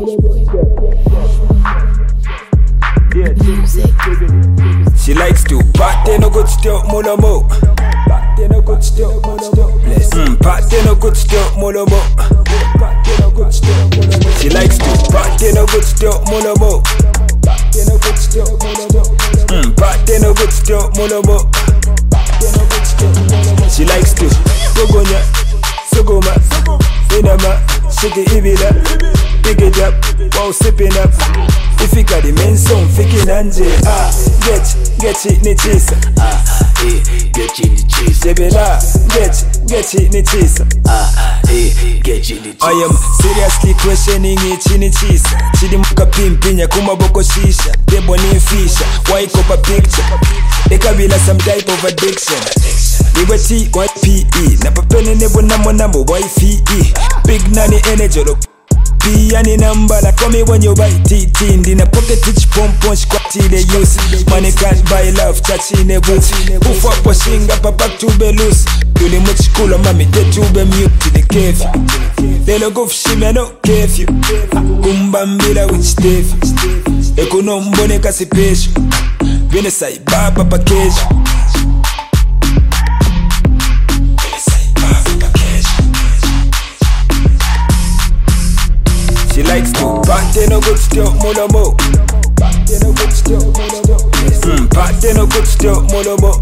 She likes to party no good still molomo. Party no good still molomo. Party no good still molomo. She likes to party no good still molomo. Party no good still molomo. Party no good still molomo. She likes to gogonya, sogoma, inama, shake it ibila, pick it up, while sipping up. If you got the main song, fiki nanje, get it ni chisa, get it ni chisa, sebela, get it ni chisa, get it ni chisa. I am seriously questioning it ni chisa. Chidi muka pimpinya kumaboko shisha, debo ni fisha, why copa picture, ekabila some type of addiction. Liberty, YPE, na papene nebo namo YFE. Big nanny energy, look. P and number, like call me when you buy TT. In a pocket rich pom-pom, squatty they use. Money can't buy love, chachi in a booth. Poof up, washing up, back to be loose. Doing much cooler, mommy, they to be mute to the cave. They look off, she may not care you. Kumbambila with Steve. Ekonombone kasi pesho. Venesai, baba package. She likes to party no good still molomo. Party no good still molomo. Party no good still molomo.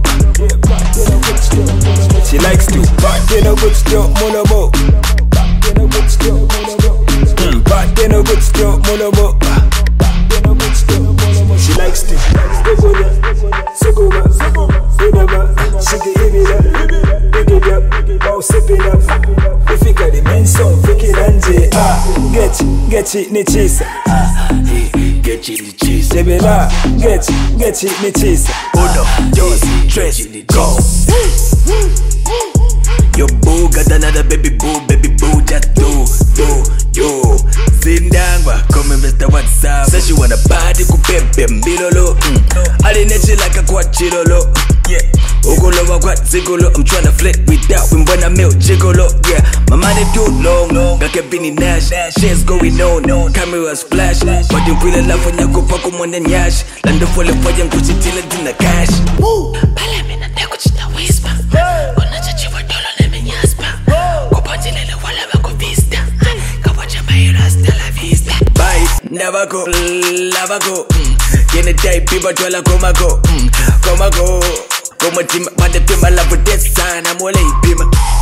She likes to party no good still molomo. Party no good still molomo. Party no good still molomo. She likes to gogonya, sogoma, inama, shake it ibila, pick it up, while sipping up. If you got the main song, fiki nanje, get it ni chisa, get it ni chisa, sebela, get it ni chisa. Uno, dos, tres, go. Your boo got another baby boo, just do, yo. Zindangwa, come and Mr. WhatsApp. Says she wanna party ku pepe mbilolo. Alinechi like a quad chilolo. Yeah. Ogolo quad zigolo. I'm tryna flirt without when I milk gigolo. Yeah. My money too long. Got a Benny Nash. Shit's going on. Cameras flash. But you feel love when you go pack on the nyash. Land the full of fire and push it till it's in the cash. Woo! Palamina neko chita whisper. Kona chachi wa dolo ne menyaspa. Kopatile wala bako vista. Kawacha mayras. Never go, lava go. Tiene type, people tola coma go. Como team, but the team I love with this sign, I'm all pima.